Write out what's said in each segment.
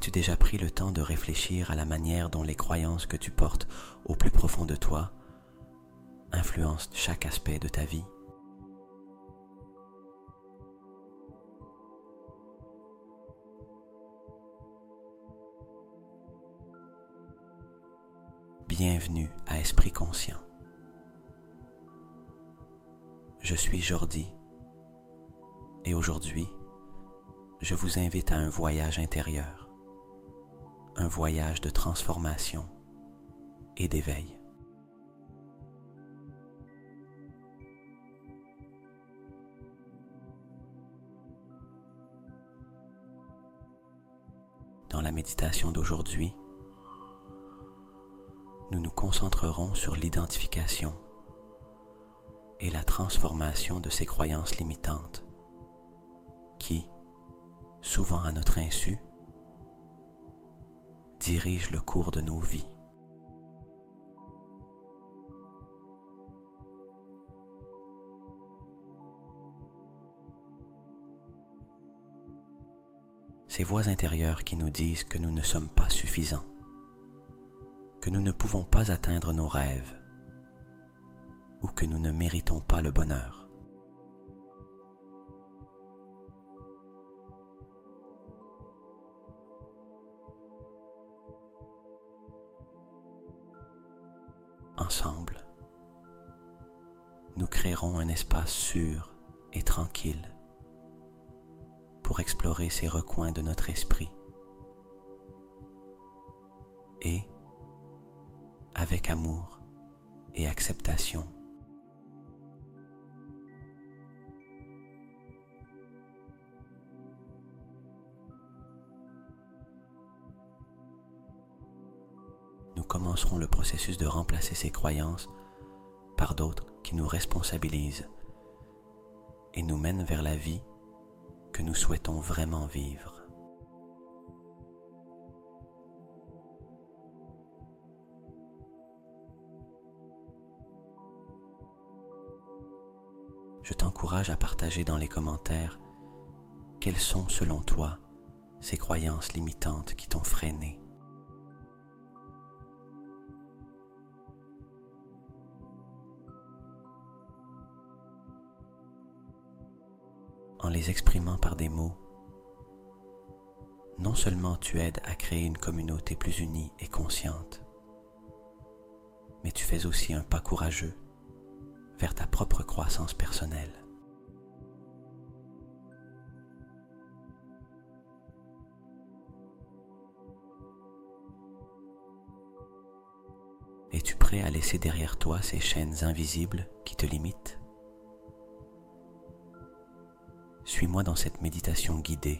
As-tu déjà pris le temps de réfléchir à la manière dont les croyances que tu portes au plus profond de toi influencent chaque aspect de ta vie? Bienvenue à Esprit Conscient. Je suis Jordi et aujourd'hui, je vous invite à un voyage intérieur, un voyage de transformation et d'éveil. Dans la méditation d'aujourd'hui, nous nous concentrerons sur l'identification et la transformation de ces croyances limitantes qui, souvent à notre insu, dirigent le cours de nos vies. Ces voix intérieures qui nous disent que nous ne sommes pas suffisants, que nous ne pouvons pas atteindre nos rêves ou que nous ne méritons pas le bonheur. Ensemble, nous créerons un espace sûr et tranquille pour explorer ces recoins de notre esprit et, avec amour et acceptation, nous commencerons le processus de remplacer ces croyances par d'autres qui nous responsabilisent et nous mènent vers la vie que nous souhaitons vraiment vivre. Je t'encourage à partager dans les commentaires quelles sont selon toi ces croyances limitantes qui t'ont freiné. En les exprimant par des mots, non seulement tu aides à créer une communauté plus unie et consciente, mais tu fais aussi un pas courageux vers ta propre croissance personnelle. Es-tu prêt à laisser derrière toi ces chaînes invisibles qui te limitent? Suis-moi dans cette méditation guidée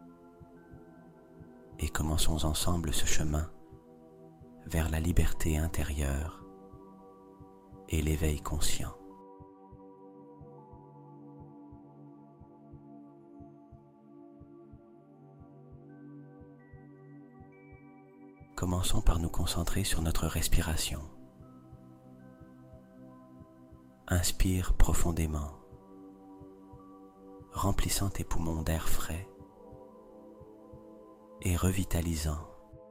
et commençons ensemble ce chemin vers la liberté intérieure et l'éveil conscient. Commençons par nous concentrer sur notre respiration. Inspire profondément, remplissant tes poumons d'air frais et revitalisant.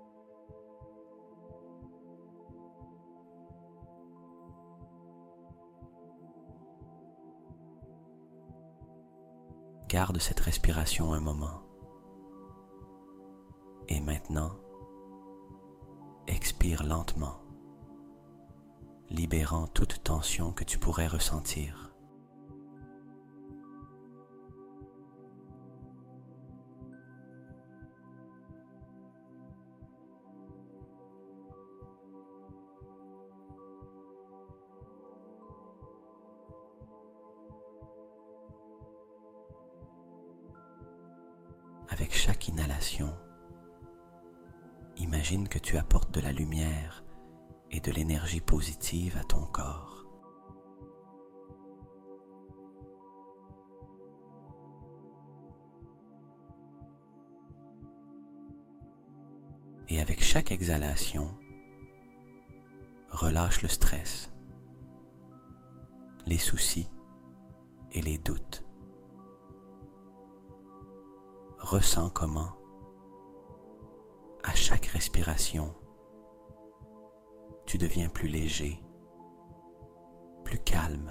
Garde cette respiration un moment. Et maintenant, expire lentement, libérant toute tension que tu pourrais ressentir. Avec chaque inhalation, imagine que tu apportes de la lumière et de l'énergie positive à ton corps. Et avec chaque exhalation, relâche le stress, les soucis et les doutes. Ressens comment, À chaque respiration, tu deviens plus léger, plus calme.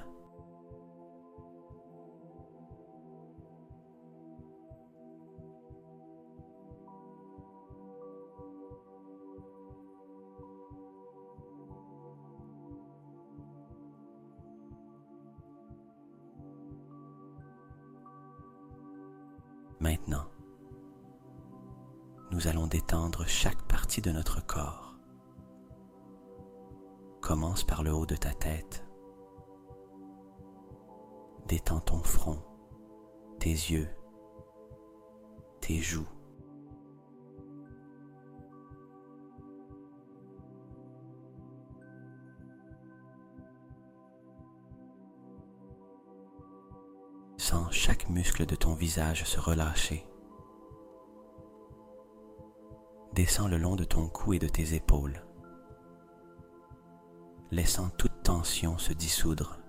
Maintenant, nous allons détendre chaque partie de notre corps. Commence par le haut de ta tête. Détends ton front, tes yeux, tes joues. Sens chaque muscle de ton visage se relâcher. Descends le long de ton cou et de tes épaules, laissant toute tension se dissoudre.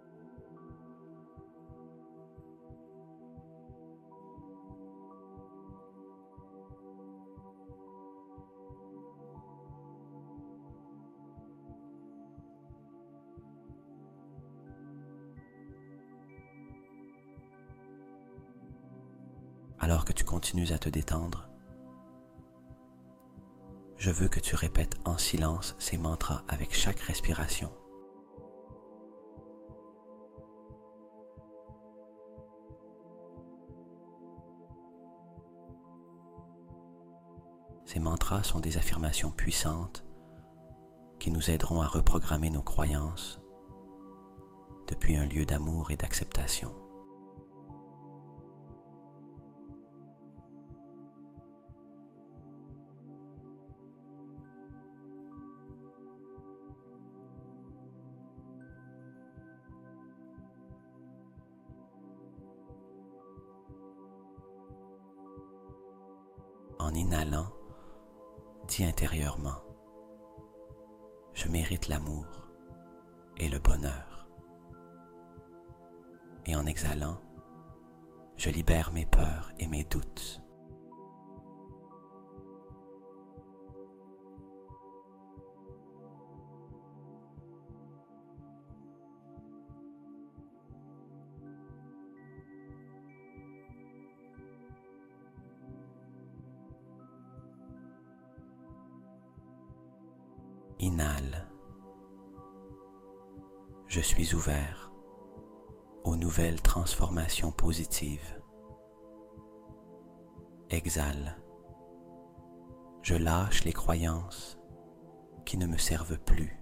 Alors que tu continues à te détendre, je veux que tu répètes en silence ces mantras avec chaque respiration. Ces mantras sont des affirmations puissantes qui nous aideront à reprogrammer nos croyances depuis un lieu d'amour et d'acceptation. En inhalant, dis intérieurement: je mérite l'amour et le bonheur. Et en exhalant, je libère mes peurs et mes doutes. Inhale. Je suis ouvert aux nouvelles transformations positives. Exhale. Je lâche les croyances qui ne me servent plus.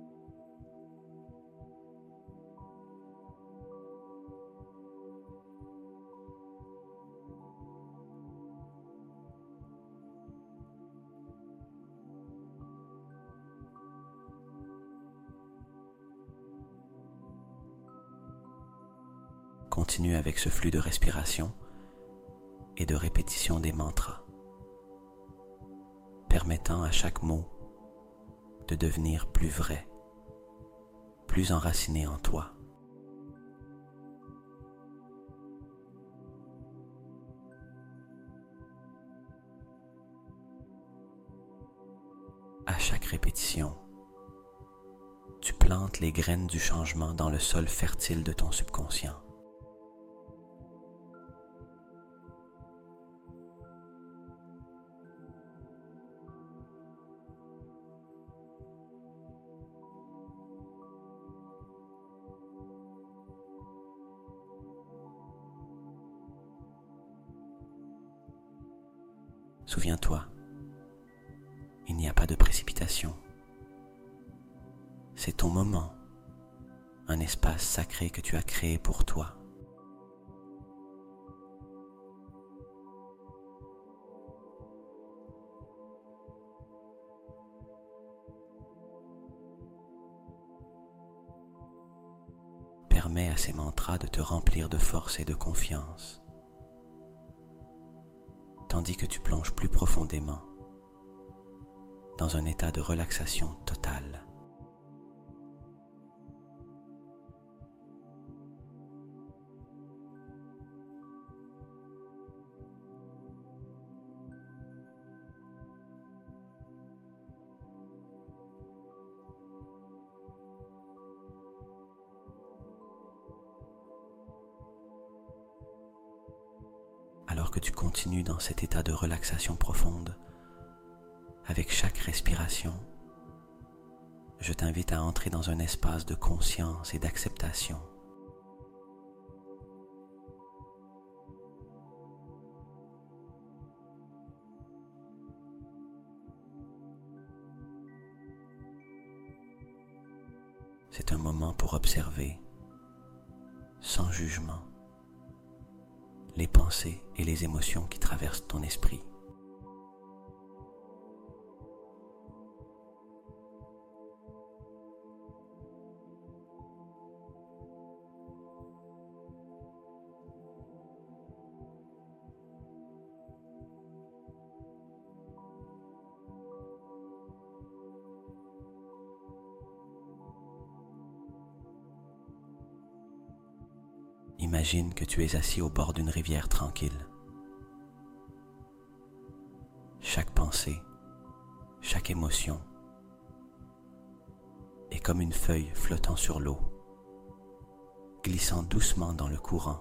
Continue avec ce flux de respiration et de répétition des mantras, permettant à chaque mot de devenir plus vrai, plus enraciné en toi. À chaque répétition, tu plantes les graines du changement dans le sol fertile de ton subconscient. Souviens-toi, il n'y a pas de précipitation. C'est ton moment, un espace sacré que tu as créé pour toi. Permets à ces mantras de te remplir de force et de confiance, tandis que tu plonges plus profondément dans un état de relaxation totale. alors que tu continues dans cet état de relaxation profonde, avec chaque respiration, je t'invite à entrer dans un espace de conscience et d'acceptation. C'est un moment pour observer, sans jugement, les pensées et les émotions qui traversent ton esprit. Imagine que tu es assis au bord d'une rivière tranquille. Chaque pensée, chaque émotion est comme une feuille flottant sur l'eau, glissant doucement dans le courant.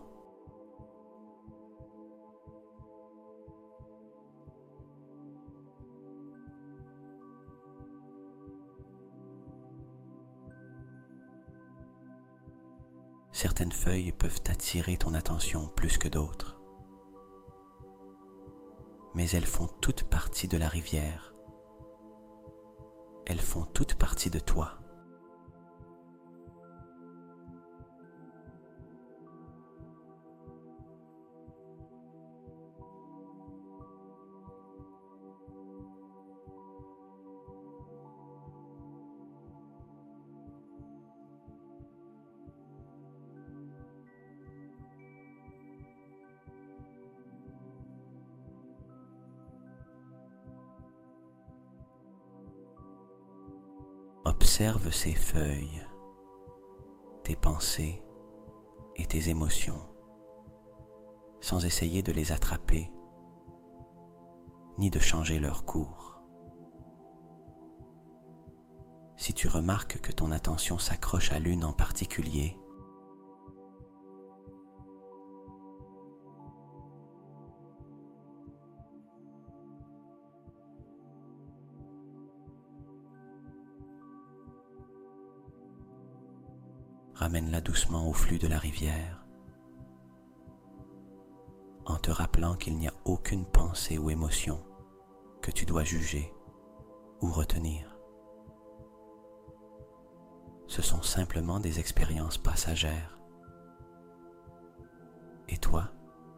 Certaines feuilles peuvent attirer ton attention plus que d'autres, mais elles font toute partie de la rivière. Elles font toute partie de toi. Observe ces feuilles, tes pensées et tes émotions, sans essayer de les attraper, ni de changer leur cours. Si tu remarques que ton attention s'accroche à l'une en particulier, ramène-la doucement au flux de la rivière, en te rappelant qu'il n'y a aucune pensée ou émotion que tu dois juger ou retenir. Ce sont simplement des expériences passagères. Et toi,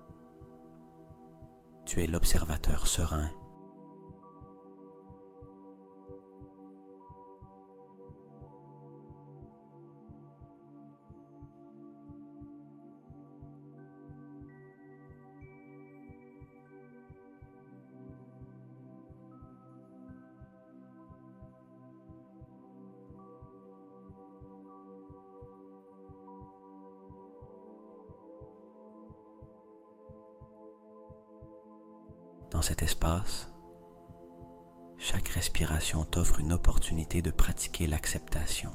tu es l'observateur serein. Dans cet espace, chaque respiration t'offre une opportunité de pratiquer l'acceptation.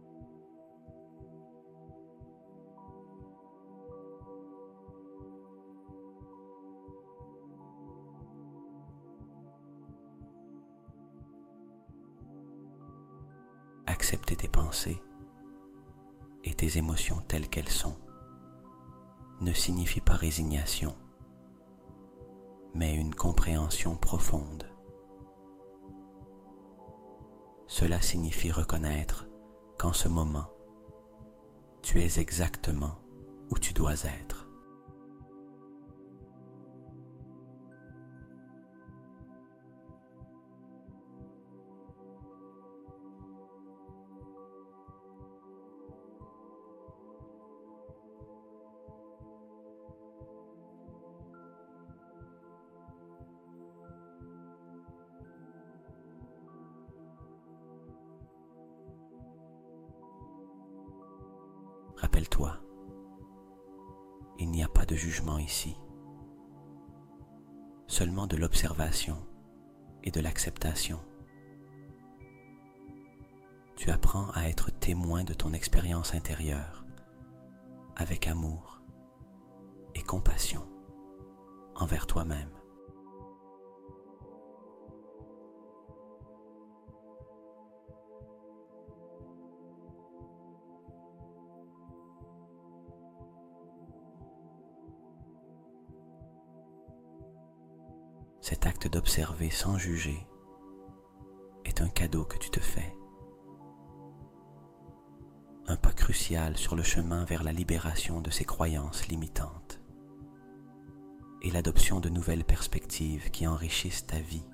Accepter tes pensées et tes émotions telles qu'elles sont ne signifie pas résignation, mais une compréhension profonde. Cela signifie reconnaître qu'en ce moment, tu es exactement où tu dois être. Rappelle-toi, il n'y a pas de jugement ici, seulement de l'observation et de l'acceptation. Tu apprends à être témoin de ton expérience intérieure, avec amour et compassion, en envers toi-même. Cet acte d'observer sans juger est un cadeau que tu te fais. Un pas crucial sur le chemin vers la libération de ces croyances limitantes et l'adoption de nouvelles perspectives qui enrichissent ta vie.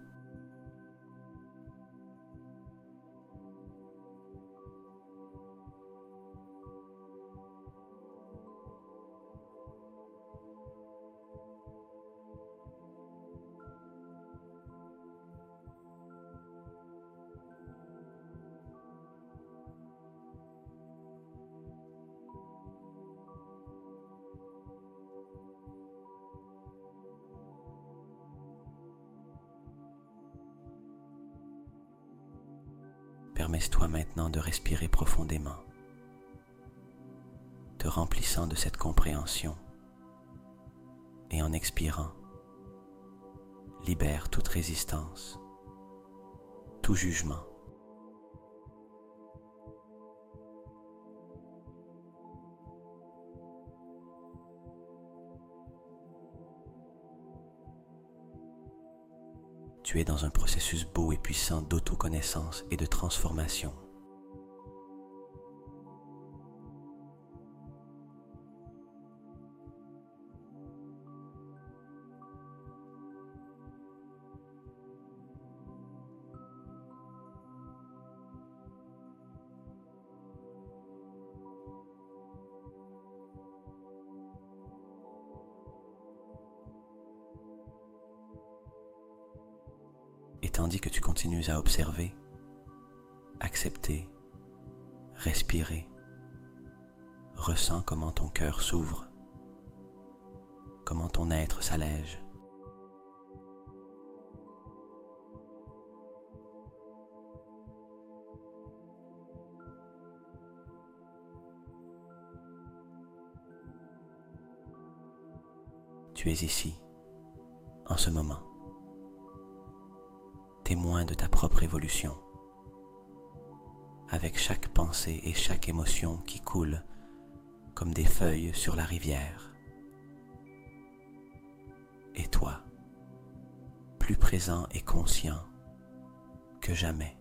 Permets-toi maintenant de respirer profondément, te remplissant de cette compréhension, et en expirant, libère toute résistance, tout jugement. Tu es dans un processus beau et puissant d'autoconnaissance et de transformation. Et tandis que tu continues à observer, accepter, respirer, ressens comment ton cœur s'ouvre, comment ton être s'allège. Tu es ici, en ce moment, témoin de ta propre évolution, avec chaque pensée et chaque émotion qui coulent comme des feuilles sur la rivière. Et toi, plus présent et conscient que jamais.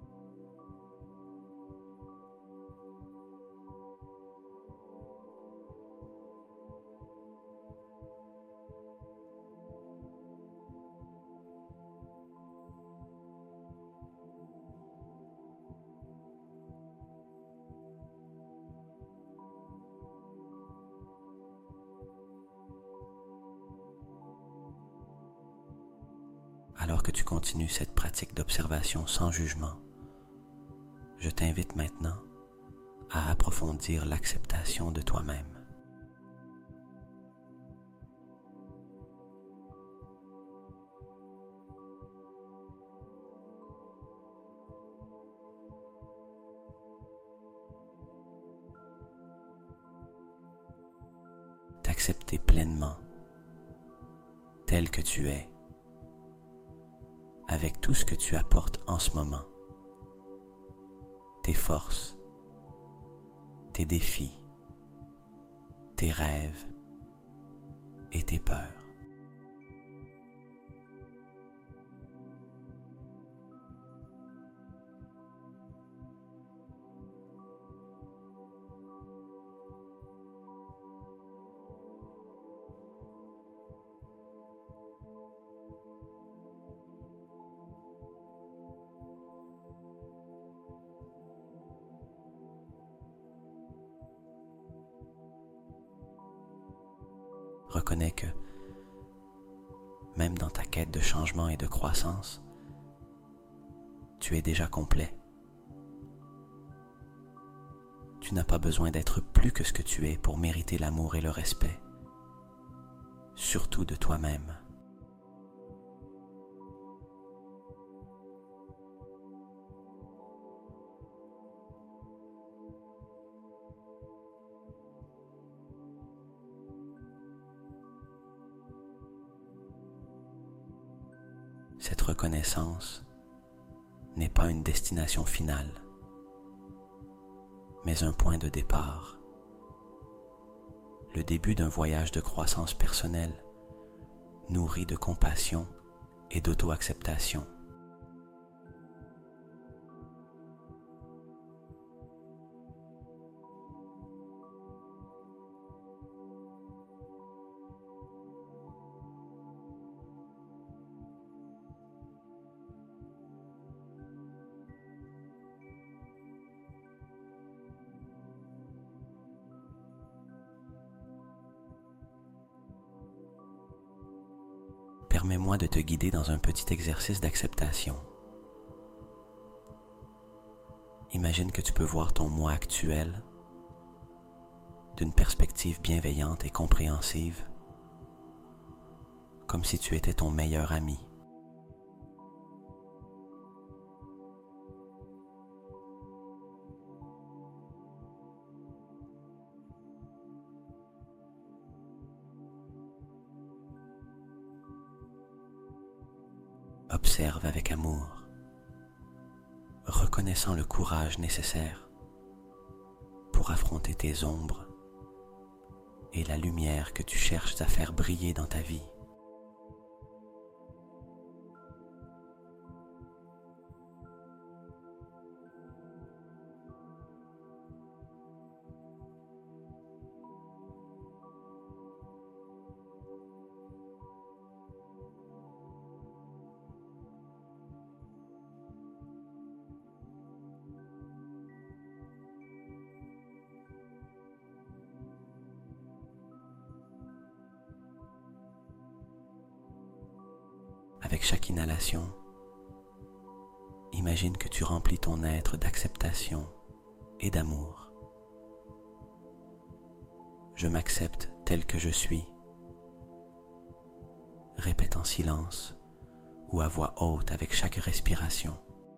Alors que tu continues cette pratique d'observation sans jugement, je t'invite maintenant à approfondir l'acceptation de toi-même. T'accepter pleinement, tel que tu es, avec tout ce que tu apportes en ce moment, tes forces, tes défis, tes rêves et tes peurs. Reconnais que, même dans ta quête de changement et de croissance, tu es déjà complet. Tu n'as pas besoin d'être plus que ce que tu es pour mériter l'amour et le respect, surtout de toi-même. Cette reconnaissance n'est pas une destination finale, mais un point de départ, le début d'un voyage de croissance personnelle nourri de compassion et d'auto-acceptation. Permets-moi de te guider dans un petit exercice d'acceptation. Imagine que tu peux voir ton moi actuel d'une perspective bienveillante et compréhensive, comme si tu étais ton meilleur ami. Observe avec amour, reconnaissant le courage nécessaire pour affronter tes ombres et la lumière que tu cherches à faire briller dans ta vie. Avec chaque inhalation, imagine que tu remplis ton être d'acceptation et d'amour. Je m'accepte tel que je suis. Répète en silence ou à voix haute avec chaque respiration.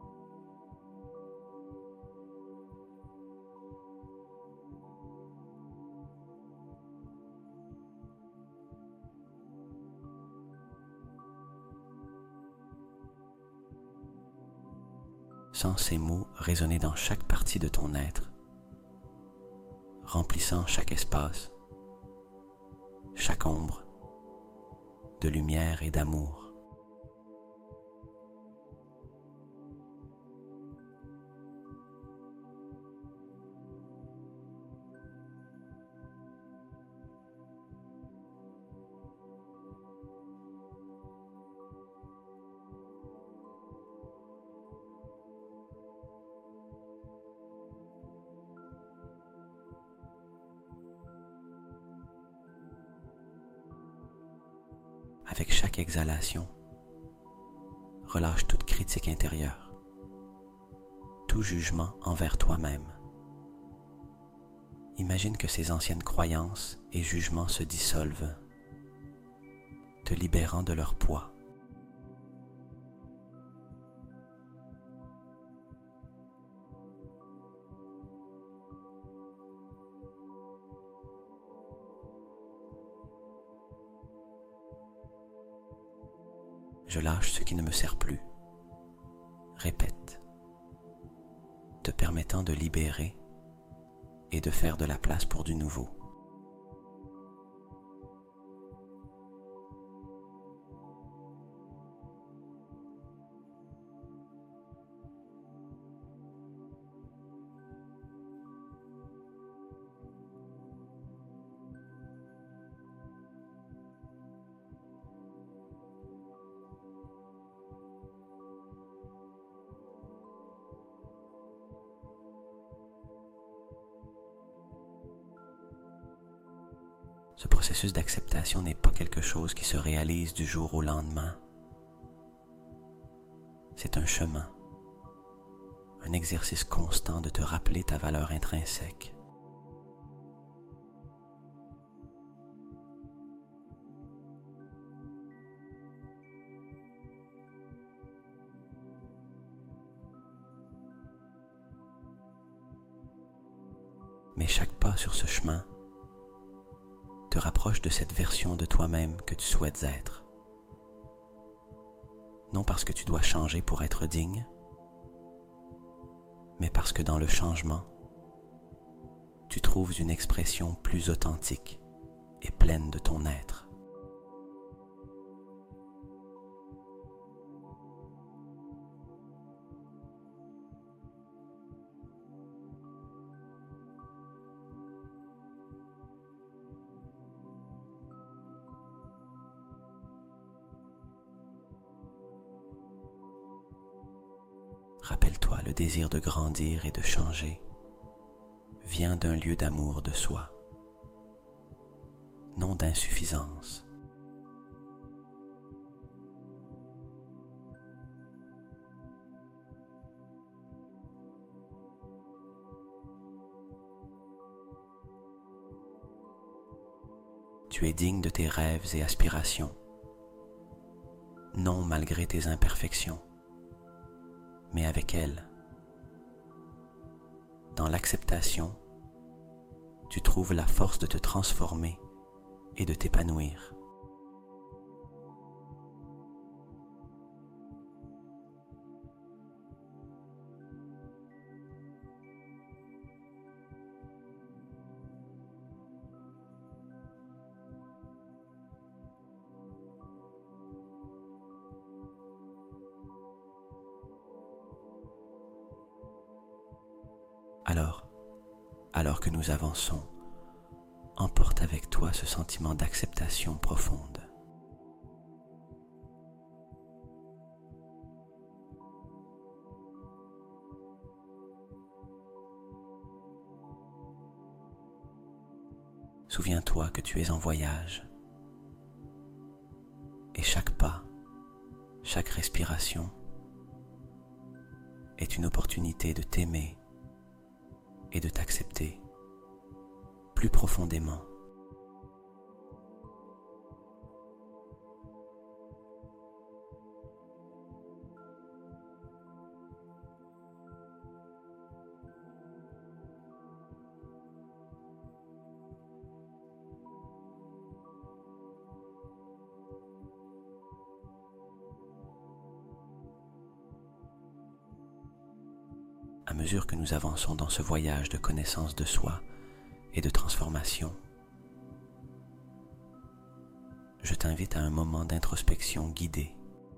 Sens ces mots résonner dans chaque partie de ton être, remplissant chaque espace, chaque ombre, de lumière et d'amour. Avec chaque exhalation, relâche toute critique intérieure, tout jugement envers toi-même. Imagine que ces anciennes croyances et jugements se dissolvent, te libérant de leur poids. Je lâche ce qui ne me sert plus. Répète, te permettant de libérer et de faire de la place pour du nouveau. Ce processus d'acceptation n'est pas quelque chose qui se réalise du jour au lendemain. C'est un chemin, un exercice constant de te rappeler ta valeur intrinsèque. Mais chaque pas sur ce chemin te rapproche de cette version de toi-même que tu souhaites être. non parce que tu dois changer pour être digne, mais parce que dans le changement, tu trouves une expression plus authentique et pleine de ton être. Rappelle-toi, le désir de grandir et de changer vient d'un lieu d'amour de soi, non d'insuffisance. Tu es digne de tes rêves et aspirations, non malgré tes imperfections, mais avec elles. Dans l'acceptation, tu trouves la force de te transformer et de t'épanouir. Alors que nous avançons, emporte avec toi ce sentiment d'acceptation profonde. Souviens-toi que tu es en voyage et chaque pas, chaque respiration est une opportunité de t'aimer et de t'accepter plus profondément. À mesure que nous avançons dans ce voyage de connaissance de soi et de transformation, je t'invite à un moment d'introspection guidée.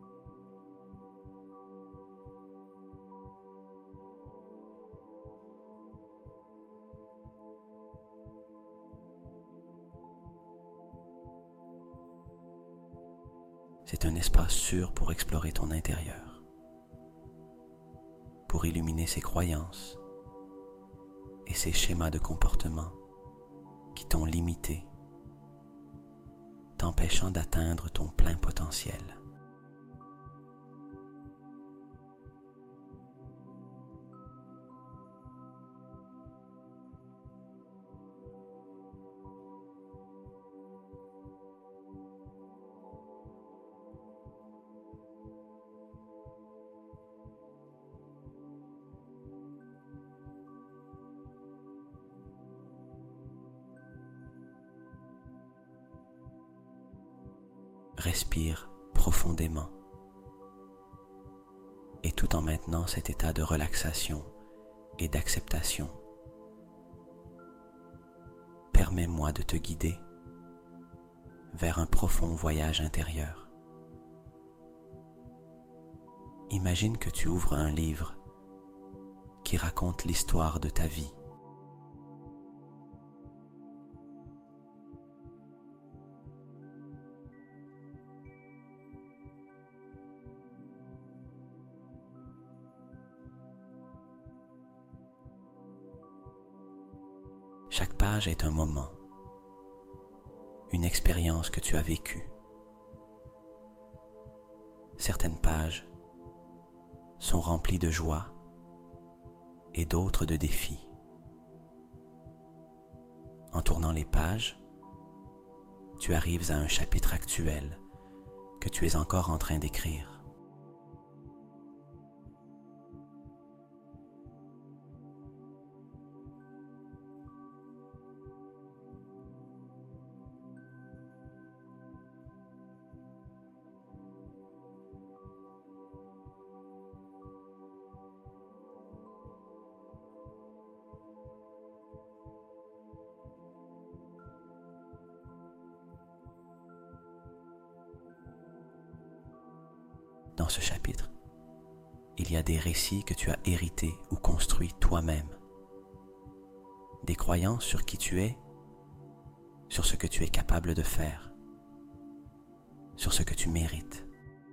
C'est un espace sûr pour explorer ton intérieur, pour illuminer ses croyances et ses schémas de comportement qui t'ont limité, t'empêchant d'atteindre ton plein potentiel. Respire profondément et tout en maintenant cet état de relaxation et d'acceptation, permets-moi de te guider vers un profond voyage intérieur. Imagine que tu ouvres un livre qui raconte l'histoire de ta vie. Chaque page est un moment, une expérience que tu as vécue. Certaines pages sont remplies de joie et d'autres de défis. En tournant les pages, tu arrives à un chapitre actuel que tu es encore en train d'écrire. dans ce chapitre, il y a des récits que tu as hérités ou construits toi-même, des croyances sur qui tu es, sur ce que tu es capable de faire, sur ce que tu mérites.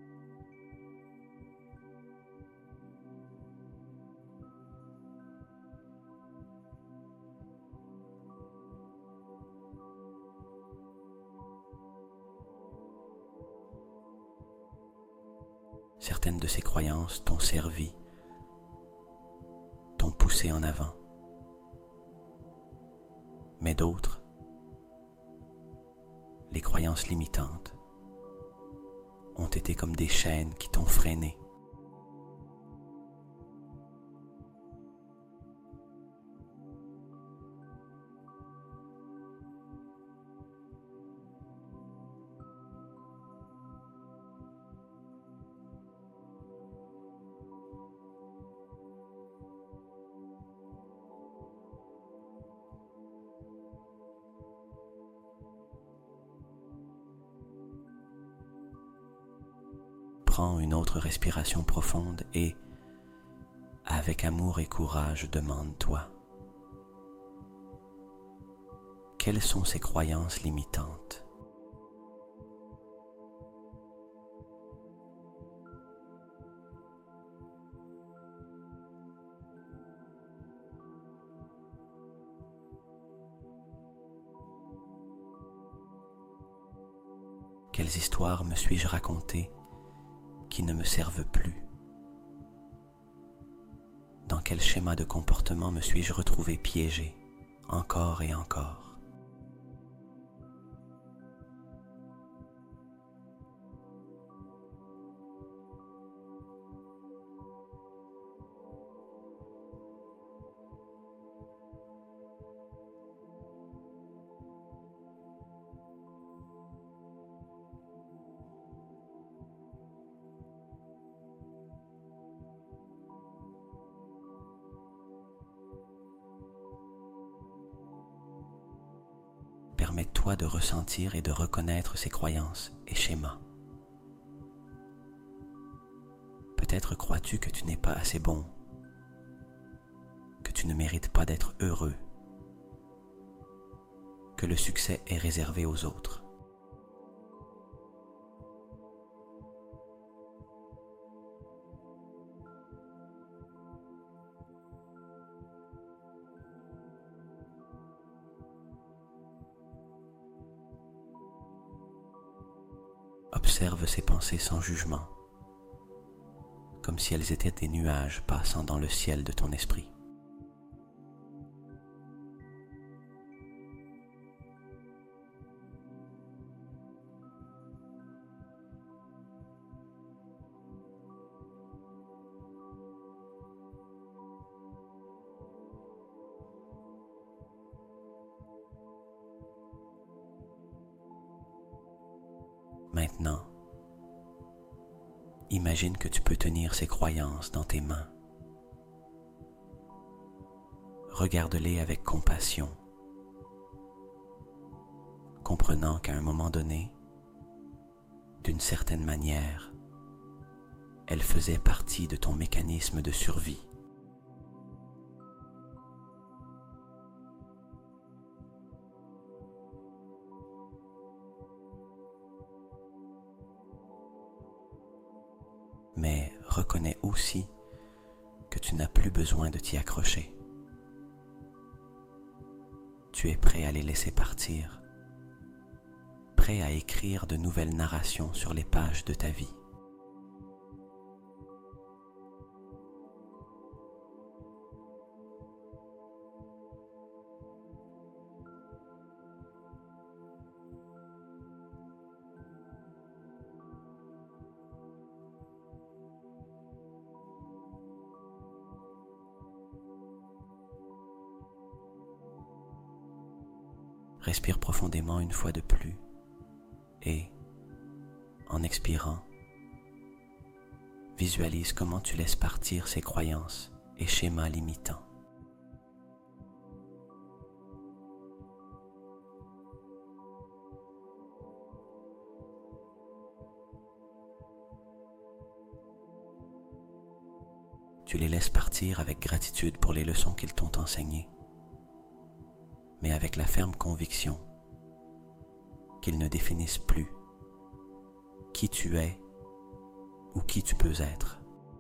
Certaines de ces croyances t'ont servi, t'ont poussé en avant, mais d'autres, les croyances limitantes, ont été comme des chaînes qui t'ont freiné. Prends une autre respiration profonde et, avec amour et courage, demande-toi: quelles sont ces croyances limitantes? Quelles histoires me suis-je raconté qui ne me servent plus? Dans quel schéma de comportement me suis-je retrouvé piégé, encore et encore? Permets-toi de ressentir et de reconnaître ces croyances et schémas. Peut-être crois-tu que tu n'es pas assez bon, que tu ne mérites pas d'être heureux, que le succès est réservé aux autres. Observe ces pensées sans jugement, comme si elles étaient des nuages passant dans le ciel de ton esprit. Maintenant, imagine que tu peux tenir ces croyances dans tes mains. Regarde-les avec compassion, comprenant qu'à un moment donné, d'une certaine manière, elles faisaient partie de ton mécanisme de survie. Mais reconnais aussi que tu n'as plus besoin de t'y accrocher. Tu es prêt à les laisser partir, prêt à écrire de nouvelles narrations sur les pages de ta vie. Respire profondément une fois de plus et, en expirant, visualise comment tu laisses partir ces croyances et schémas limitants. Tu les laisses partir avec gratitude pour les leçons qu'ils t'ont enseignées, mais avec la ferme conviction qu'ils ne définissent plus qui tu es ou qui tu peux être.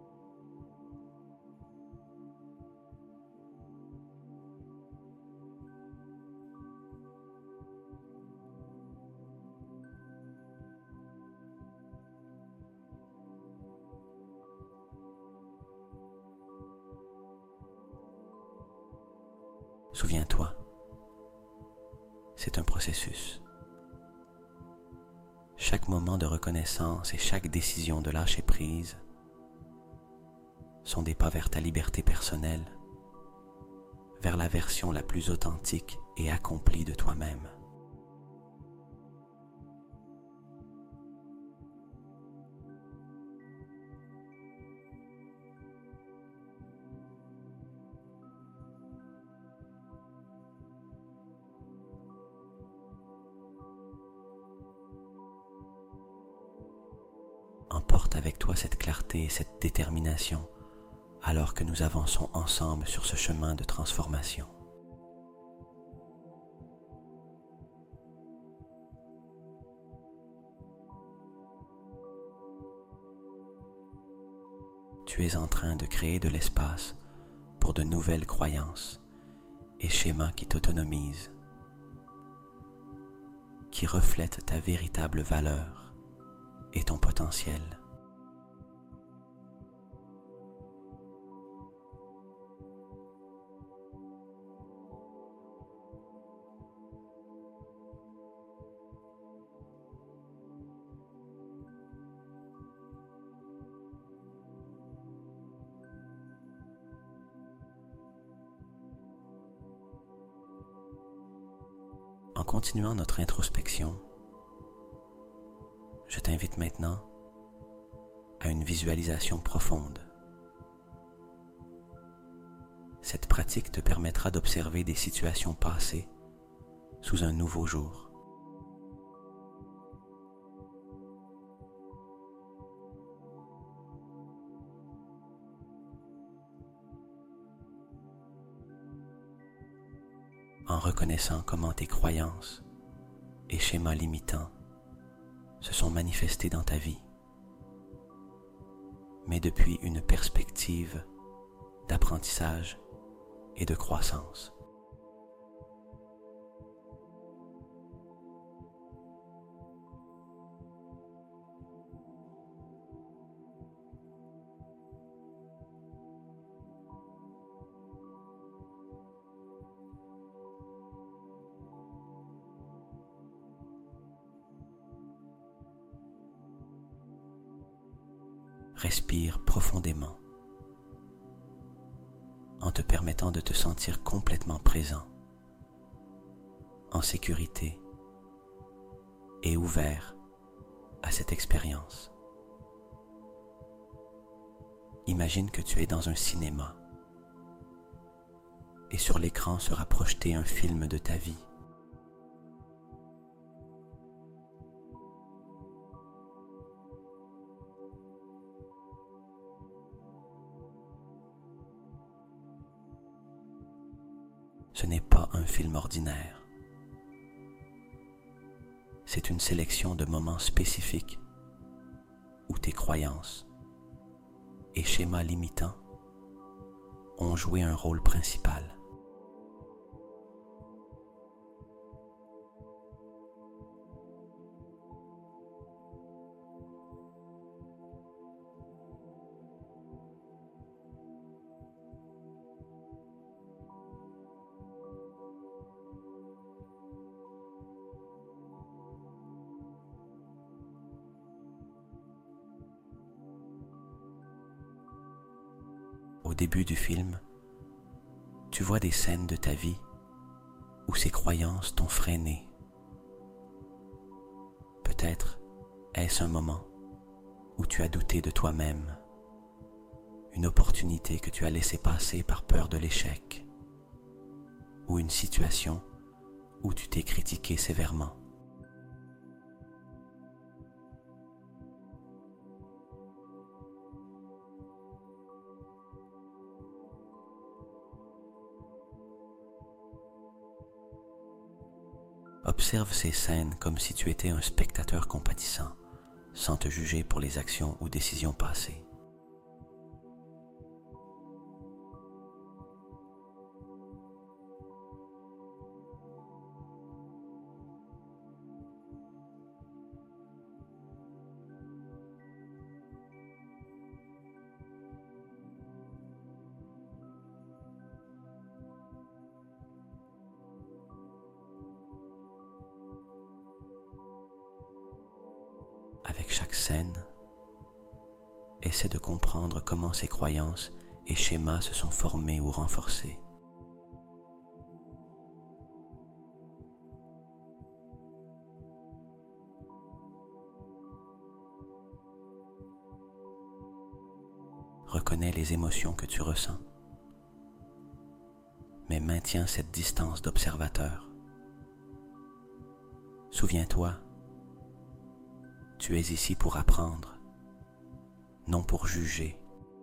Souviens-toi, c'est un processus. Chaque moment de reconnaissance et chaque décision de lâcher prise sont des pas vers ta liberté personnelle, vers la version la plus authentique et accomplie de toi-même. Emporte avec toi cette clarté et cette détermination alors que nous avançons ensemble sur ce chemin de transformation. Tu es en train de créer de l'espace pour de nouvelles croyances et schémas qui t'autonomisent, qui reflètent ta véritable valeur et ton potentiel. En continuant notre introspection, je t'invite maintenant à une visualisation profonde. Cette pratique te permettra d'observer des situations passées sous un nouveau jour. En reconnaissant comment tes croyances et schémas limitants se sont manifestés dans ta vie, mais depuis une perspective d'apprentissage et de croissance. Respire profondément en te permettant de te sentir complètement présent, en sécurité et ouvert à cette expérience. Imagine que tu es dans un cinéma et sur l'écran sera projeté un film de ta vie. Ce n'est pas un film ordinaire. C'est une sélection de moments spécifiques où tes croyances et schémas limitants ont joué un rôle principal. Au début du film, tu vois des scènes de ta vie où ces croyances t'ont freiné. Peut-être est-ce un moment où tu as douté de toi-même, une opportunité que tu as laissée passer par peur de l'échec, ou une situation où tu t'es critiqué sévèrement. Observe ces scènes comme si tu étais un spectateur compatissant, sans te juger pour les actions ou décisions passées. Avec chaque scène, essaie de comprendre comment ces croyances et schémas se sont formés ou renforcés. Reconnais les émotions que tu ressens, mais maintiens cette distance d'observateur. Souviens-toi, tu es ici pour apprendre, non pour juger.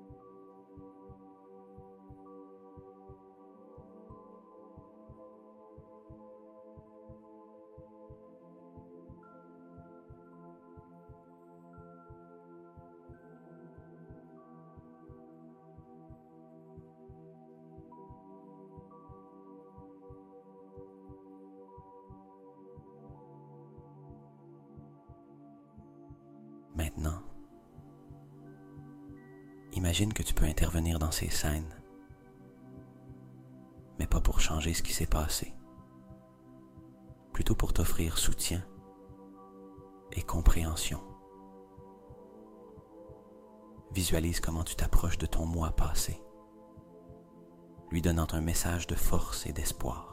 Maintenant, imagine que tu peux intervenir dans ces scènes, mais pas pour changer ce qui s'est passé, plutôt pour t'offrir soutien et compréhension. Visualise comment tu t'approches de ton moi passé, lui donnant un message de force et d'espoir.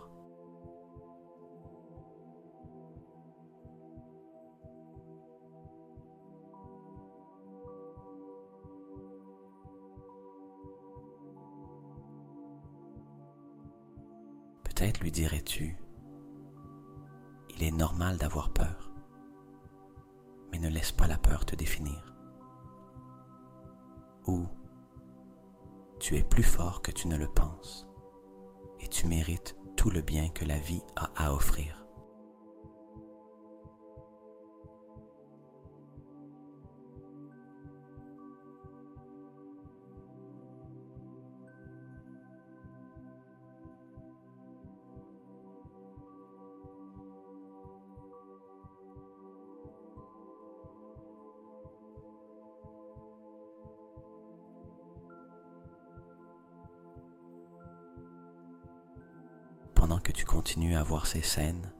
Peut-être lui dirais-tu, il est normal d'avoir peur, mais ne laisse pas la peur te définir. Ou, tu es plus fort que tu ne le penses, et tu mérites tout le bien que la vie a à offrir. Pendant que tu continues à voir ces scènes,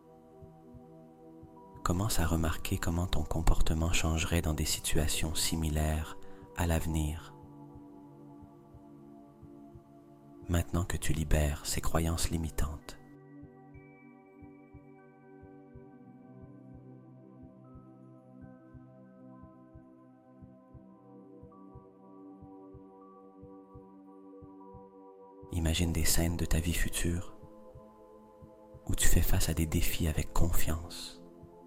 commence à remarquer comment ton comportement changerait dans des situations similaires à l'avenir. Maintenant que tu libères ces croyances limitantes. Imagine des scènes de ta vie future où tu fais face à des défis avec confiance,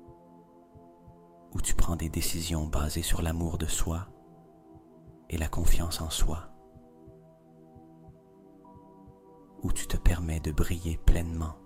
où tu prends des décisions basées sur l'amour de soi et la confiance en soi, où tu te permets de briller pleinement.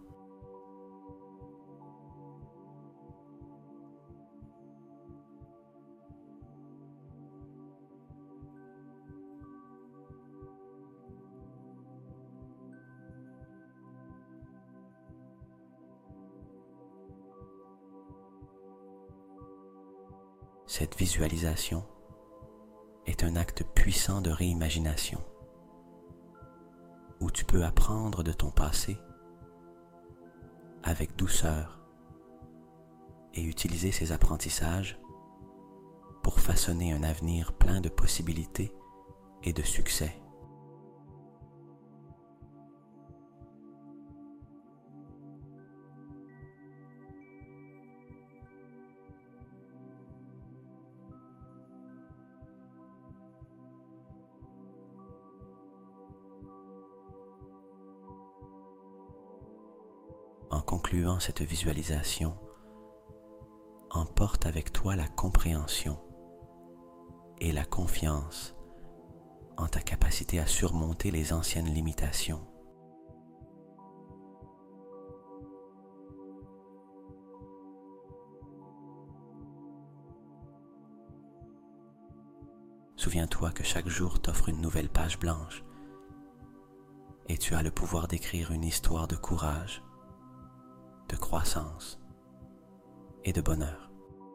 Cette visualisation est un acte puissant de réimagination, où tu peux apprendre de ton passé avec douceur et utiliser ces apprentissages pour façonner un avenir plein de possibilités et de succès. En concluant cette visualisation, emporte avec toi la compréhension et la confiance en ta capacité à surmonter les anciennes limitations. Souviens-toi que chaque jour t'offre une nouvelle page blanche et tu as le pouvoir d'écrire une histoire de courage, de croissance et de bonheur.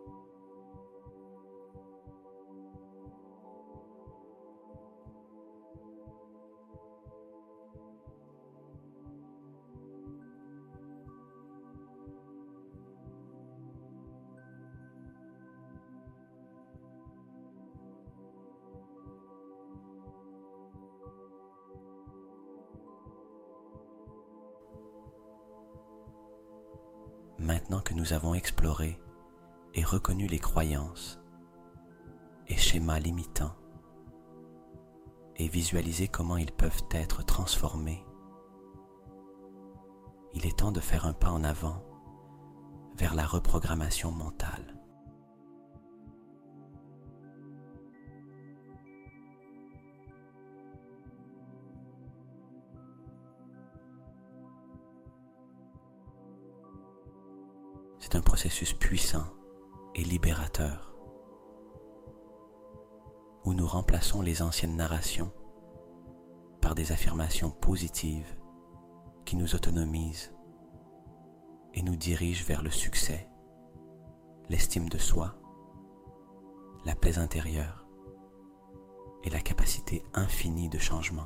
Maintenant que nous avons exploré et reconnu les croyances et schémas limitants et visualisé comment ils peuvent être transformés, il est temps de faire un pas en avant vers la reprogrammation mentale. C'est un processus puissant et libérateur où nous remplaçons les anciennes narrations par des affirmations positives qui nous autonomisent et nous dirigent vers le succès, l'estime de soi, la paix intérieure et la capacité infinie de changement.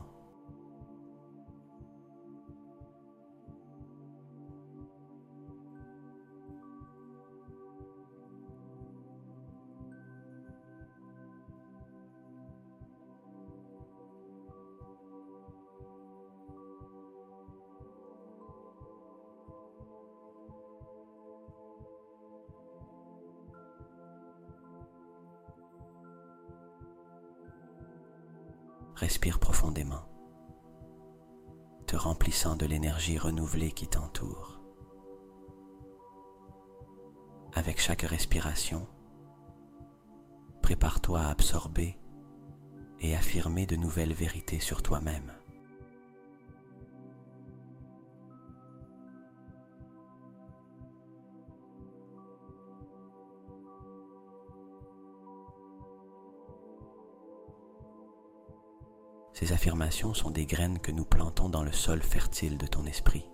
Respire profondément, te remplissant de l'énergie renouvelée qui t'entoure. Avec chaque respiration, prépare-toi à absorber et affirmer de nouvelles vérités sur toi-même. Ces affirmations sont des graines que nous plantons dans le sol fertile de ton esprit.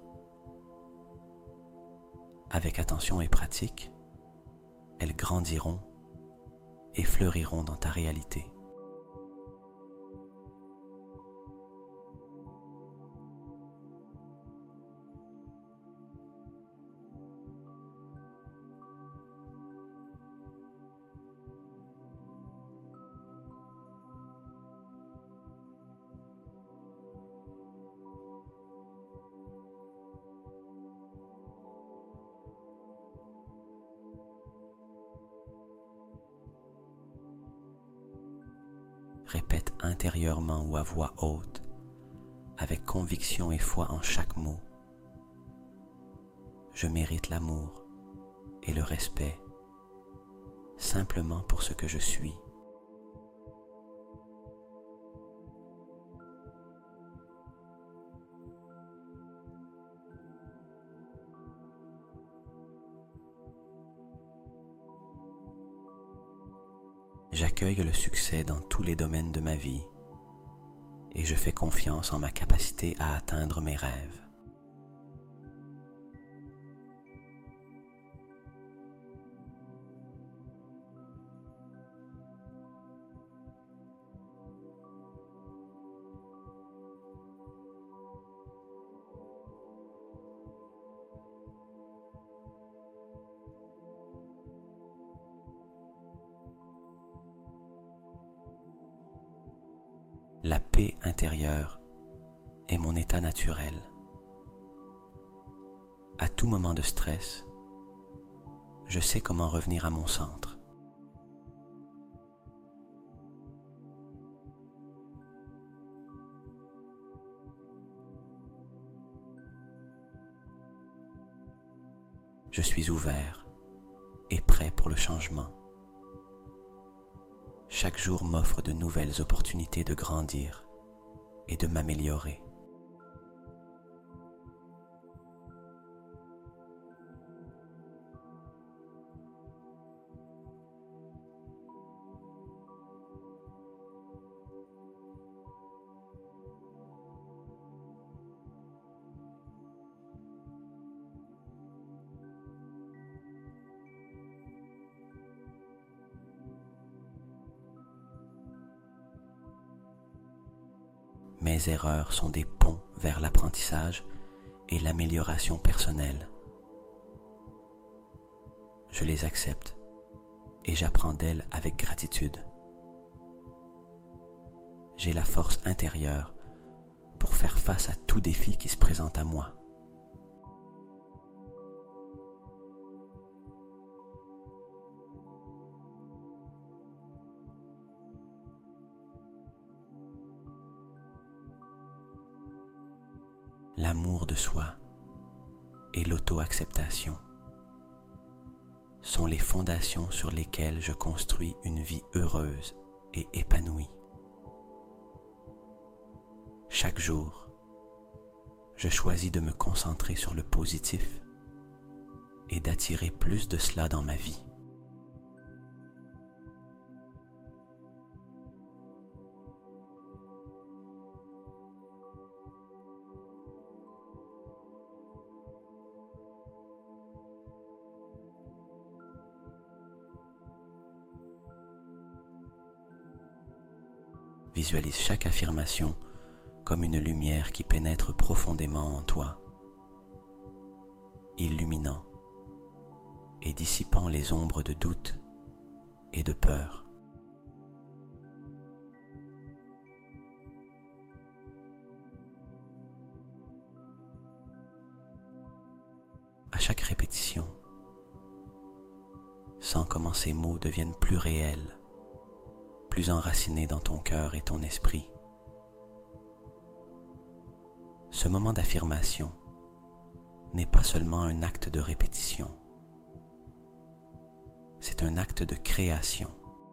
Avec attention et pratique, elles grandiront et fleuriront dans ta réalité. Répète intérieurement ou à voix haute, avec conviction et foi en chaque mot. Je mérite l'amour et le respect, simplement pour ce que je suis. J'accueille le succès dans tous les domaines de ma vie et je fais confiance en ma capacité à atteindre mes rêves. La paix intérieure est mon état naturel. À tout moment de stress, je sais comment revenir à mon centre. Je suis ouvert et prêt pour le changement. Chaque jour m'offre de nouvelles opportunités de grandir et de m'améliorer. mes erreurs sont des ponts vers l'apprentissage et l'amélioration personnelle. Je les accepte et j'apprends d'elles avec gratitude. J'ai la force intérieure pour faire face à tout défi qui se présente à moi. L'amour de soi et l'auto-acceptation sont les fondations sur lesquelles je construis une vie heureuse et épanouie. Chaque jour, je choisis de me concentrer sur le positif et d'attirer plus de cela dans ma vie. Visualise chaque affirmation comme une lumière qui pénètre profondément en toi, illuminant et dissipant les ombres de doute et de peur. À chaque répétition, sens comment ces mots deviennent plus réels, plus enraciné dans ton cœur et ton esprit. Ce moment d'affirmation n'est pas seulement un acte de répétition, c'est un acte de création.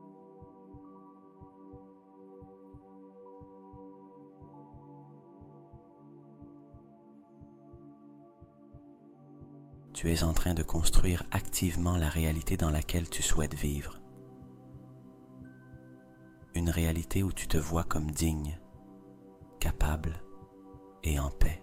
Tu es en train de construire activement la réalité dans laquelle tu souhaites vivre. Une réalité où tu te vois comme digne, capable et en paix.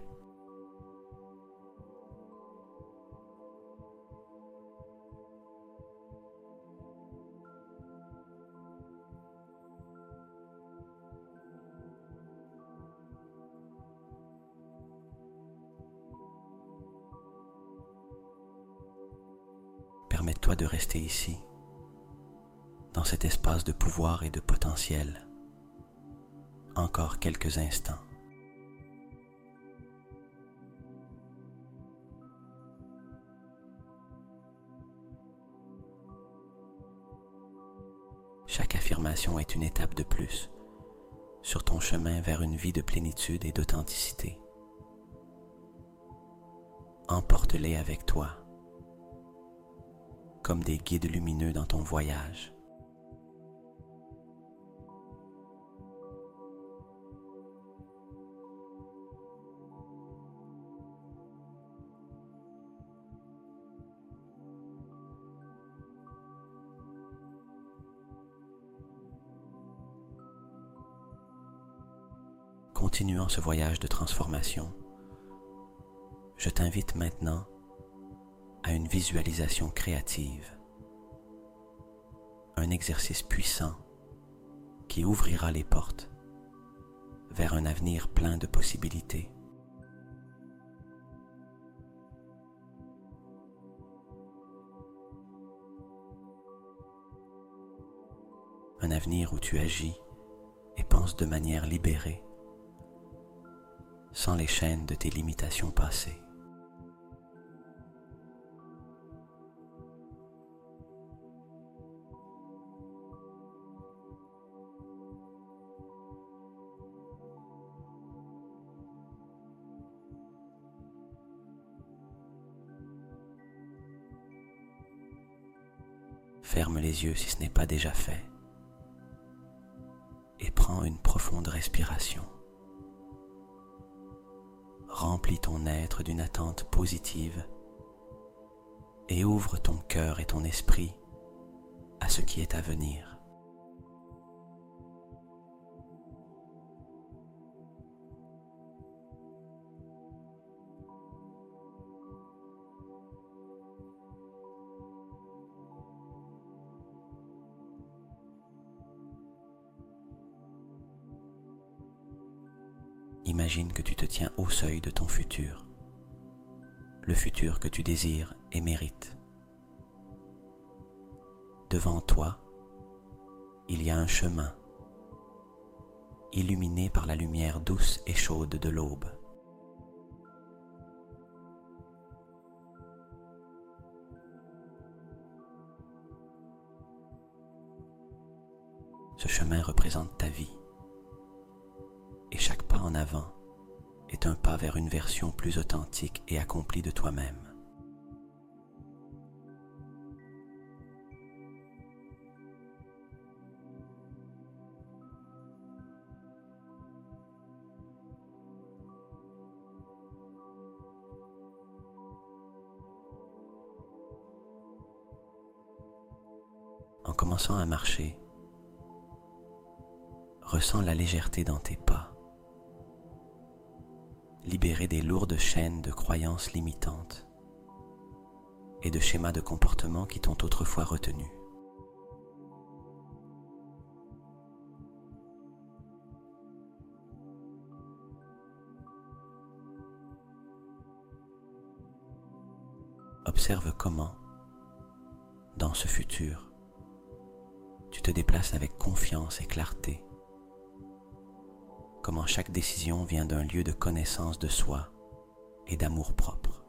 Permets-toi de rester ici, dans cet espace de pouvoir et de potentiel, encore quelques instants. Chaque affirmation est une étape de plus sur ton chemin vers une vie de plénitude et d'authenticité. Emporte-les avec toi, comme des guides lumineux dans ton voyage. Continuant ce voyage de transformation, je t'invite maintenant à une visualisation créative, un exercice puissant qui ouvrira les portes vers un avenir plein de possibilités. Un avenir où tu agis et penses de manière libérée, sans les chaînes de tes limitations passées. Ferme les yeux si ce n'est pas déjà fait et prends une profonde respiration. Remplis ton être d'une attente positive et ouvre ton cœur et ton esprit à ce qui est à venir. imagine que tu te tiens au seuil de ton futur, le futur que tu désires et mérites. Devant toi, il y a un chemin, illuminé par la lumière douce et chaude de l'aube. Ce chemin représente ta vie, et chaque pas en avant est un pas vers une version plus authentique et accomplie de toi-même. En commençant à marcher, ressens la légèreté dans tes pas, libéré des lourdes chaînes de croyances limitantes et de schémas de comportement qui t'ont autrefois retenu. Observe comment, dans ce futur, tu te déplaces avec confiance et clarté, comment chaque décision vient d'un lieu de connaissance de soi et d'amour-propre.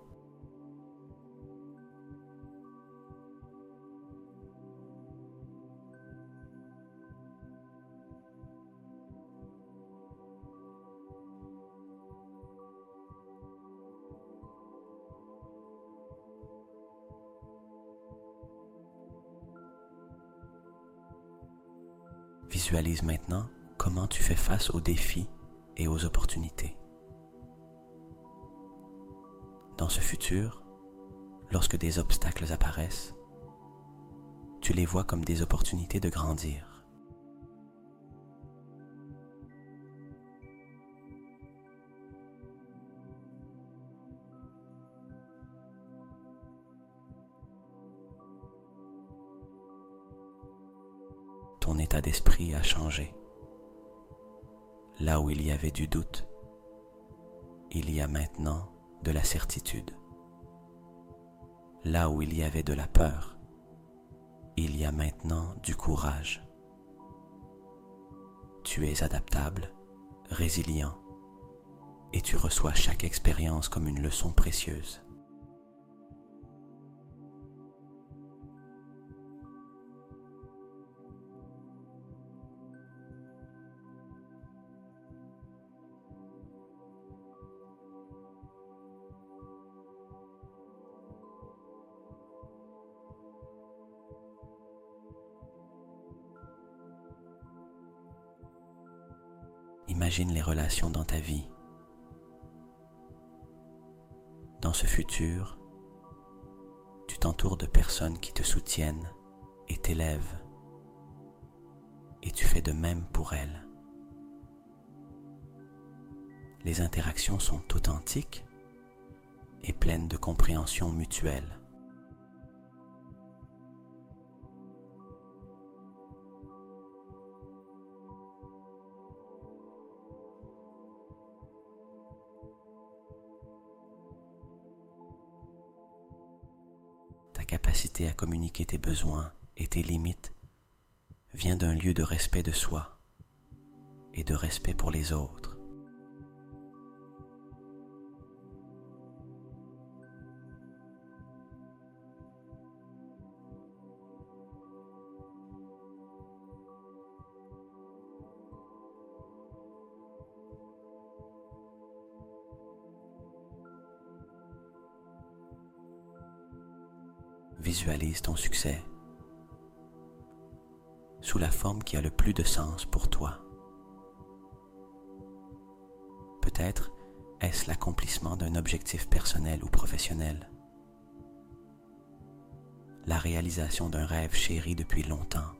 Visualise maintenant comment tu fais face aux défis et aux opportunités. Dans ce futur, lorsque des obstacles apparaissent, tu les vois comme des opportunités de grandir. Ton état d'esprit a changé. Là où il y avait du doute, il y a maintenant de la certitude. Là où il y avait de la peur, il y a maintenant du courage. Tu es adaptable, résilient, et tu reçois chaque expérience comme une leçon précieuse. Imagine les relations dans ta vie. Dans ce futur, tu t'entoures de personnes qui te soutiennent et t'élèvent, et tu fais de même pour elles. Les interactions sont authentiques et pleines de compréhension mutuelle. Ta capacité à communiquer tes besoins et tes limites vient d'un lieu de respect de soi et de respect pour les autres. Visualise ton succès sous la forme qui a le plus de sens pour toi. Peut-être est-ce l'accomplissement d'un objectif personnel ou professionnel, la réalisation d'un rêve chéri depuis longtemps.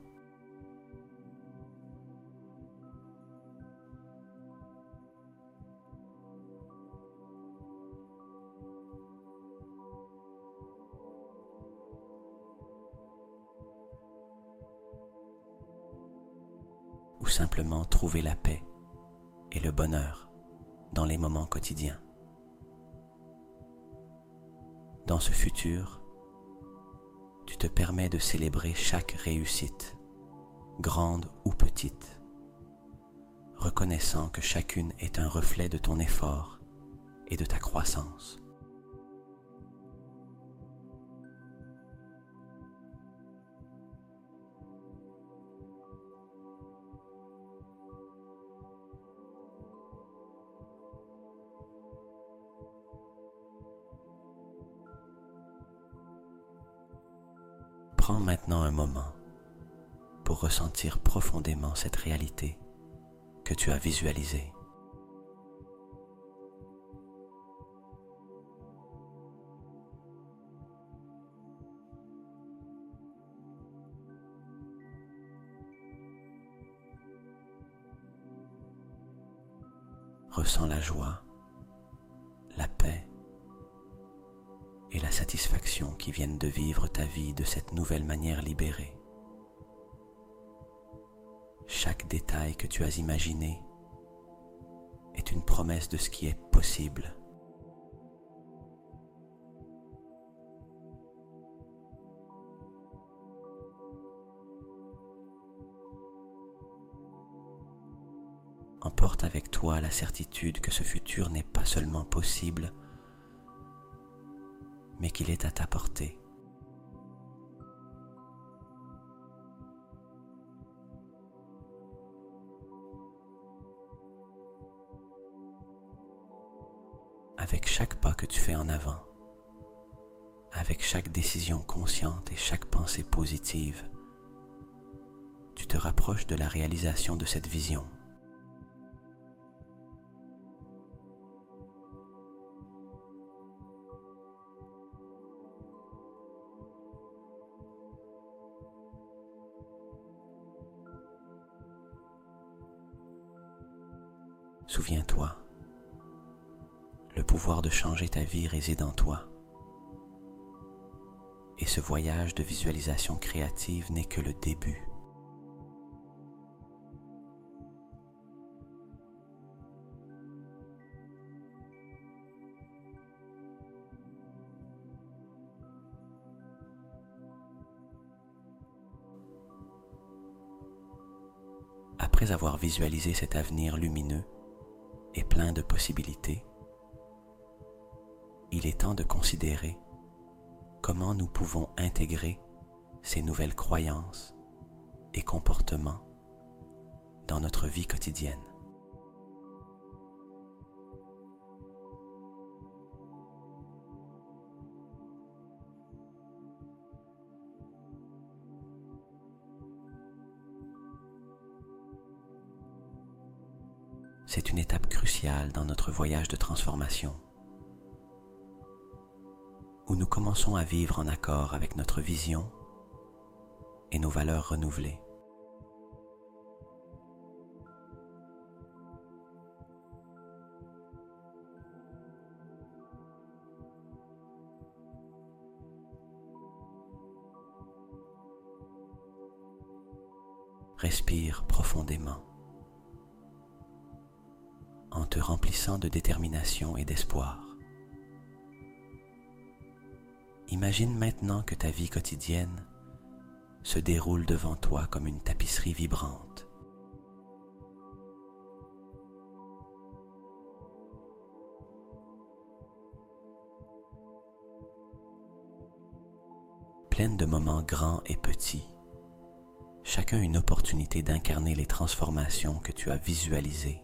Ou simplement trouver la paix et le bonheur dans les moments quotidiens. Dans ce futur, tu te permets de célébrer chaque réussite, grande ou petite, reconnaissant que chacune est un reflet de ton effort et de ta croissance. Prends maintenant un moment pour ressentir profondément cette réalité que tu as visualisée. Ressens la joie, la paix et la satisfaction qui viennent de vivre ta vie de cette nouvelle manière libérée. Chaque détail que tu as imaginé est une promesse de ce qui est possible. Emporte avec toi la certitude que ce futur n'est pas seulement possible, mais qu'il est à ta portée. Avec chaque pas que tu fais en avant, avec chaque décision consciente et chaque pensée positive, tu te rapproches de la réalisation de cette vision. Souviens-toi, le pouvoir de changer ta vie réside en toi. Et ce voyage de visualisation créative n'est que le début. Après avoir visualisé cet avenir lumineux et plein de possibilités, il est temps de considérer comment nous pouvons intégrer ces nouvelles croyances et comportements dans notre vie quotidienne. C'est une étape cruciale dans notre voyage de transformation, où nous commençons à vivre en accord avec notre vision et nos valeurs renouvelées. Respire profondément, en te remplissant de détermination et d'espoir. Imagine maintenant que ta vie quotidienne se déroule devant toi comme une tapisserie vibrante. Pleine de moments grands et petits, chacun une opportunité d'incarner les transformations que tu as visualisées.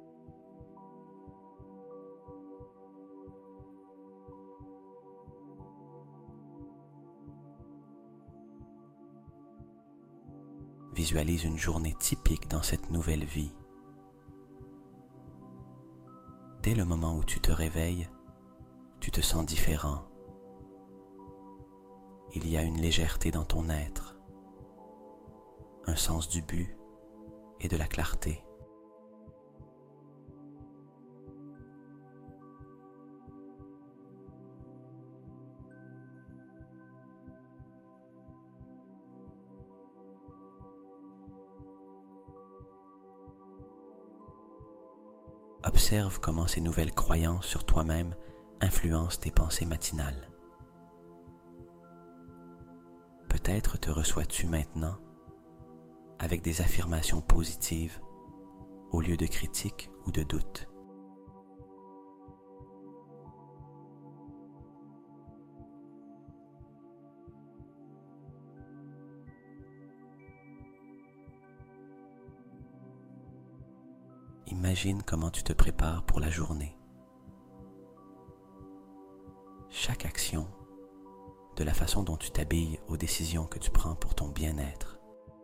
Visualise une journée typique dans cette nouvelle vie. Dès le moment où tu te réveilles, tu te sens différent. Il y a une légèreté dans ton être, un sens du but et de la clarté. Observe comment ces nouvelles croyances sur toi-même influencent tes pensées matinales. Peut-être te reçois-tu maintenant avec des affirmations positives au lieu de critiques ou de doutes. Imagine comment tu te prépares pour la journée. Chaque action, de la façon dont tu t'habilles aux décisions que tu prends pour ton bien-être.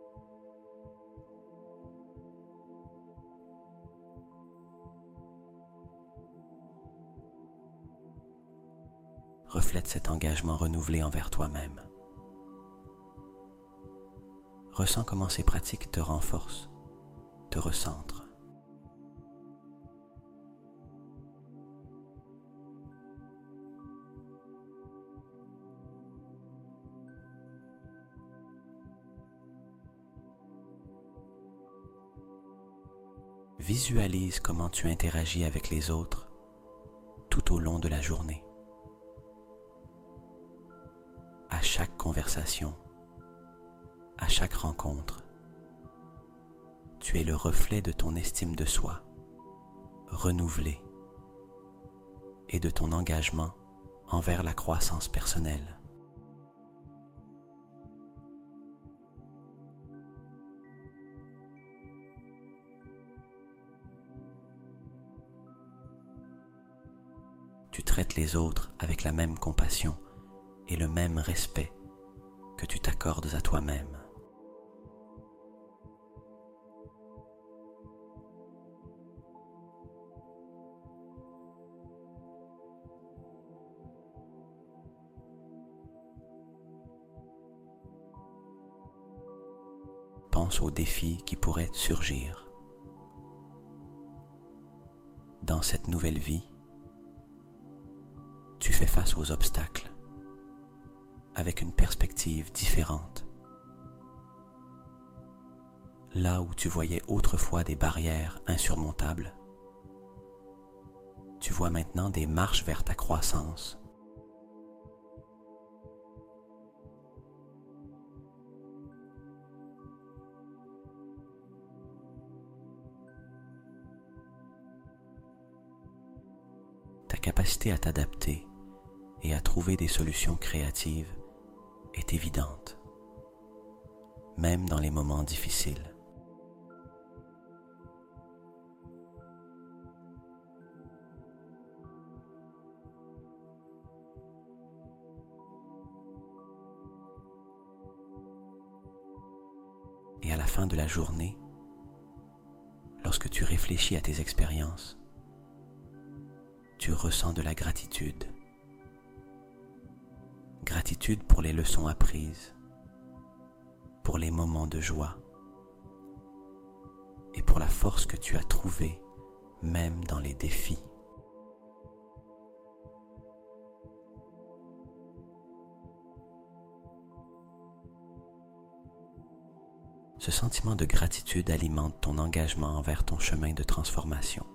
Reflète cet engagement renouvelé envers toi-même. Ressens comment ces pratiques te renforcent, te recentrent. Visualise comment tu interagis avec les autres tout au long de la journée. À chaque conversation, à chaque rencontre, tu es le reflet de ton estime de soi, renouvelée, et de ton engagement envers la croissance personnelle. Tu traites les autres avec la même compassion et le même respect que tu t'accordes à toi-même. Pense aux défis qui pourraient surgir. Dans cette nouvelle vie, tu fais face aux obstacles avec une perspective différente. Là où tu voyais autrefois des barrières insurmontables, tu vois maintenant des marches vers ta croissance. Ta capacité à t'adapter et à trouver des solutions créatives est évidente, même dans les moments difficiles. Et à la fin de la journée, lorsque tu réfléchis à tes expériences, tu ressens de la gratitude. Gratitude pour les leçons apprises, pour les moments de joie et pour la force que tu as trouvée même dans les défis. Ce sentiment de gratitude alimente ton engagement envers ton chemin de transformation.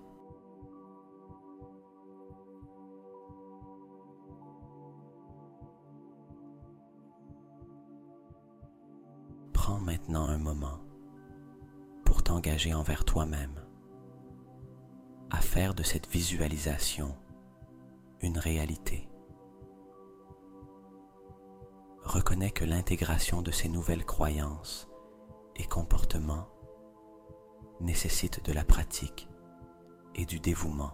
Prends maintenant un moment pour t'engager envers toi-même à faire de cette visualisation une réalité. Reconnais que l'intégration de ces nouvelles croyances et comportements nécessite de la pratique et du dévouement.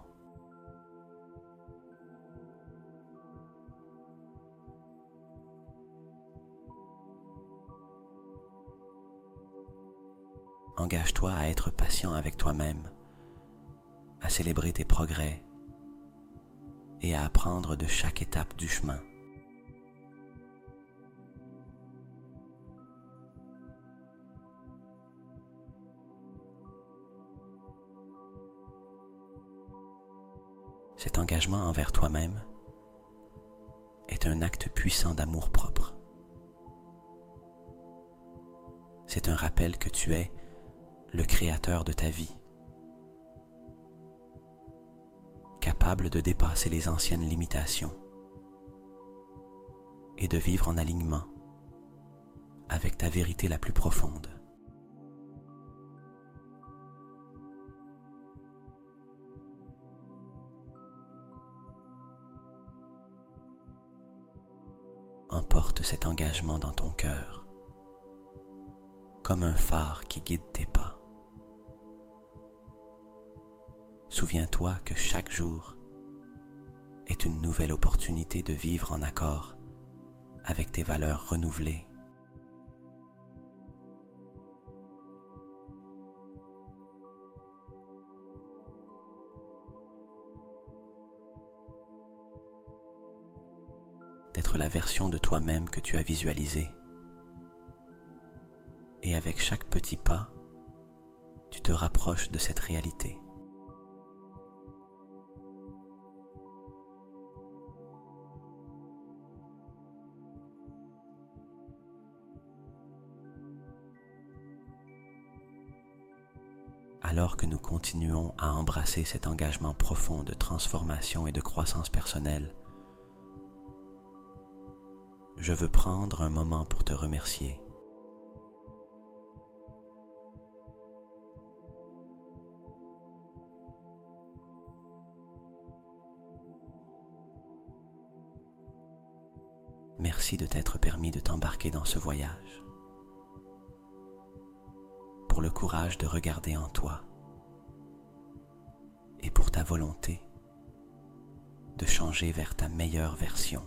Engage-toi à être patient avec toi-même, à célébrer tes progrès et à apprendre de chaque étape du chemin. Cet engagement envers toi-même est un acte puissant d'amour-propre. C'est un rappel que tu es le créateur de ta vie. capable de dépasser les anciennes limitations et de vivre en alignement avec ta vérité la plus profonde. Emporte cet engagement dans ton cœur, comme un phare qui guide tes pas. Souviens-toi que chaque jour est une nouvelle opportunité de vivre en accord avec tes valeurs renouvelées. D'être la version de toi-même que tu as visualisée. Et avec chaque petit pas, tu te rapproches de cette réalité. Alors que nous continuons à embrasser cet engagement profond de transformation et de croissance personnelle, je veux prendre un moment pour te remercier. Merci de t'être permis de t'embarquer dans ce voyage. Pour le courage de regarder en toi et pour ta volonté de changer vers ta meilleure version.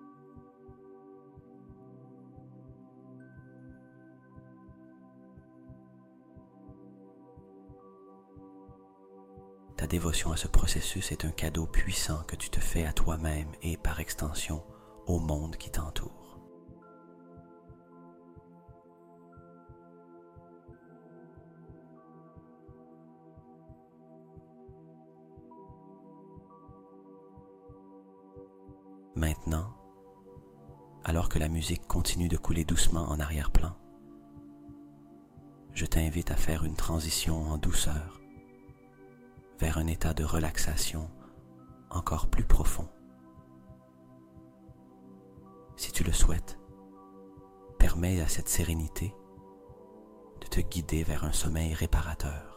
Ta dévotion à ce processus est un cadeau puissant que tu te fais à toi-même et par extension au monde qui t'entoure. Maintenant, alors que la musique continue de couler doucement en arrière-plan, je t'invite à faire une transition en douceur vers un état de relaxation encore plus profond. Si tu le souhaites, permets à cette sérénité de te guider vers un sommeil réparateur.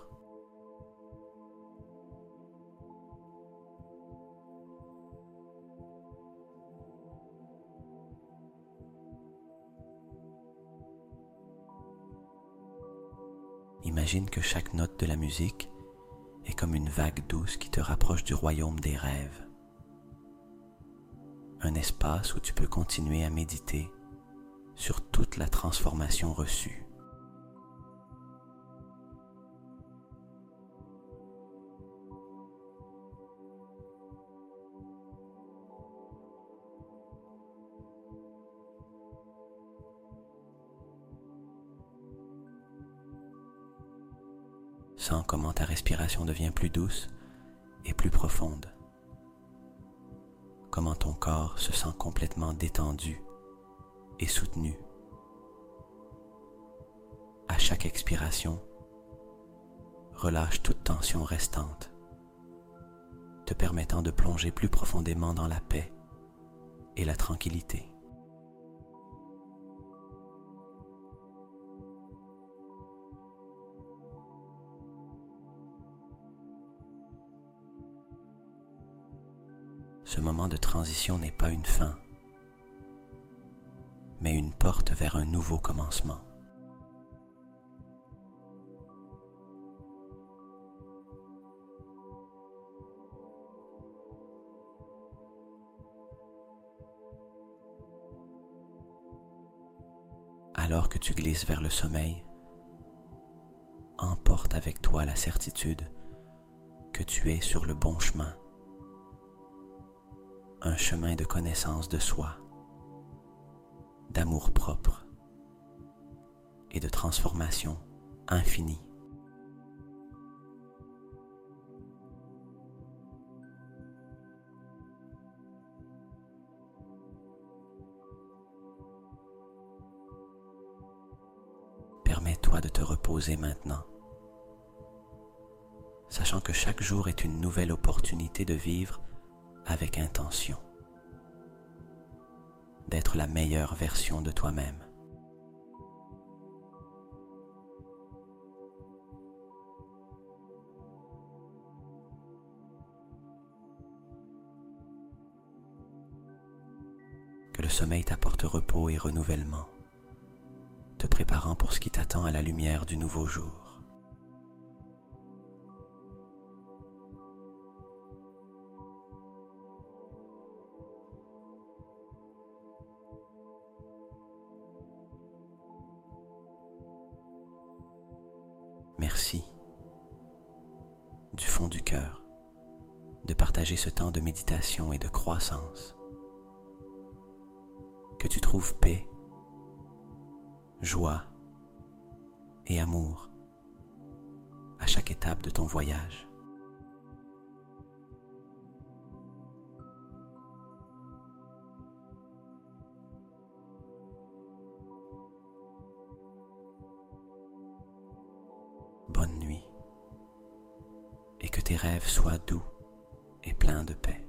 Imagine que chaque note de la musique est comme une vague douce qui te rapproche du royaume des rêves. Un espace où tu peux continuer à méditer sur toute la transformation reçue. Sens comment ta respiration devient plus douce et plus profonde. Comment ton corps se sent complètement détendu et soutenu. À chaque expiration, relâche toute tension restante, te permettant de plonger plus profondément dans la paix et la tranquillité. Ce moment de transition n'est pas une fin, mais une porte vers un nouveau commencement. Alors que tu glisses vers le sommeil, emporte avec toi la certitude que tu es sur le bon chemin. Un chemin de connaissance de soi, d'amour propre et de transformation infinie. Permets-toi de te reposer maintenant, sachant que chaque jour est une nouvelle opportunité de vivre avec intention d'être la meilleure version de toi-même. Que le sommeil t'apporte repos et renouvellement, te préparant pour ce qui t'attend à la lumière du nouveau jour. Merci, du fond du cœur, de partager ce temps de méditation et de croissance. Que tu trouves paix, joie et amour à chaque étape de ton voyage. Bonne nuit et que tes rêves soient doux et pleins de paix.